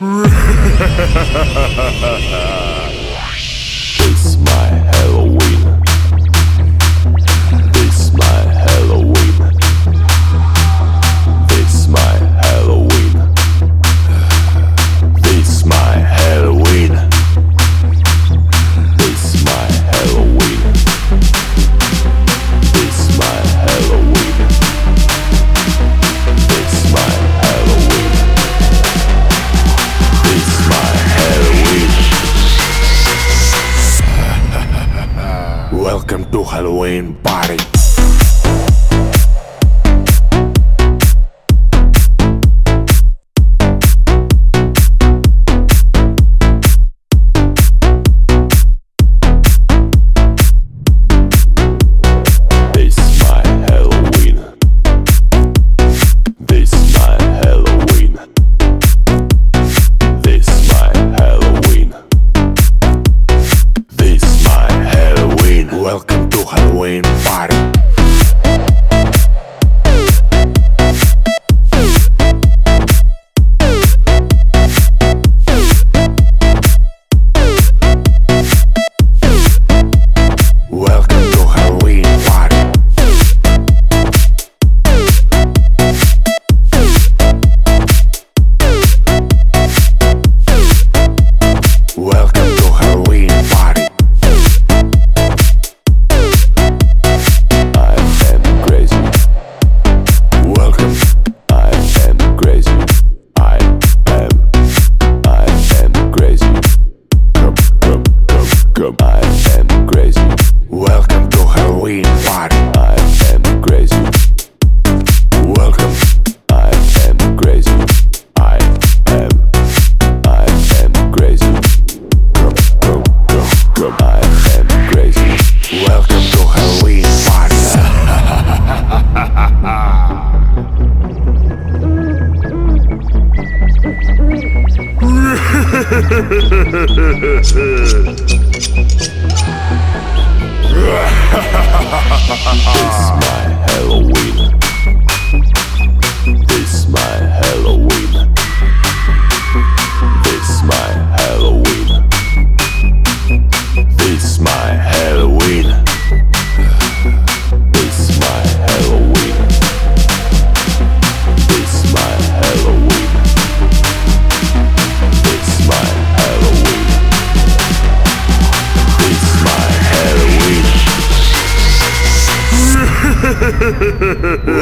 It's my Halloween. It's my Halloween. It's my Halloween. It's my Halloween. It's my Halloween. It's my Halloween. It's my Halloween. It's my Halloween. Welcome to Halloween party. Welcome to Halloween party. Welcome to Halloween party. Welcome to Halloween party. Welcome to Halloween party. I am crazy. Welcome. I am crazy. I am crazy. Come. I am crazy. Welcome to Halloween party. It's my Halloween. It's my Halloween. It's my Halloween. It's my Halloween. It's my Halloween. It's my Halloween. It's my Halloween. It's my Halloween.